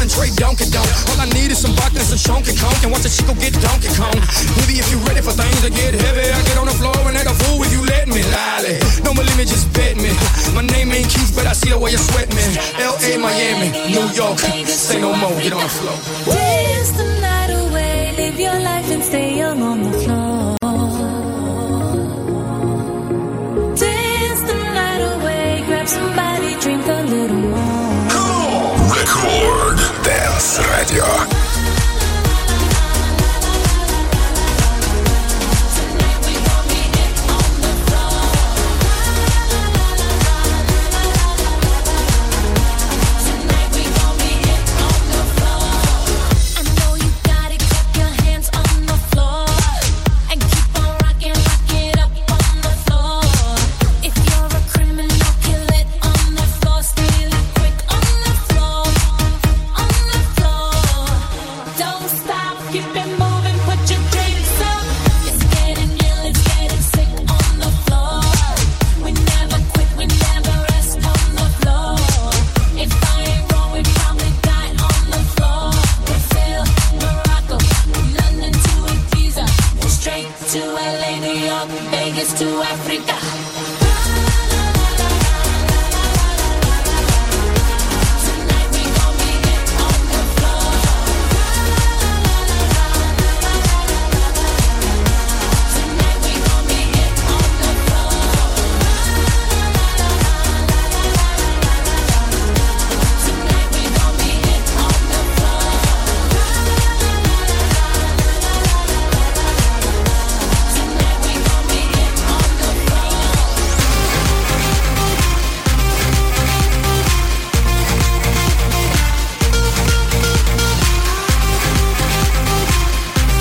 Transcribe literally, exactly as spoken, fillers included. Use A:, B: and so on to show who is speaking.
A: concentrate, Donkey Donk. All I need is some vodka and some chonky conk, and watch the chico get Donkey Kong. Baby, if you ready for things to get heavy, I get on the floor and act a fool if you let me. Lolly, don't believe me, just bet me. My name ain't Keith, but I see the way you sweat me. L A, Miami, New York, say no more, get on the floor.
B: Dance the night away, live your life and stay young on the floor. Dance the night away, grab somebody, drink a little more.
C: Record Dance Radio.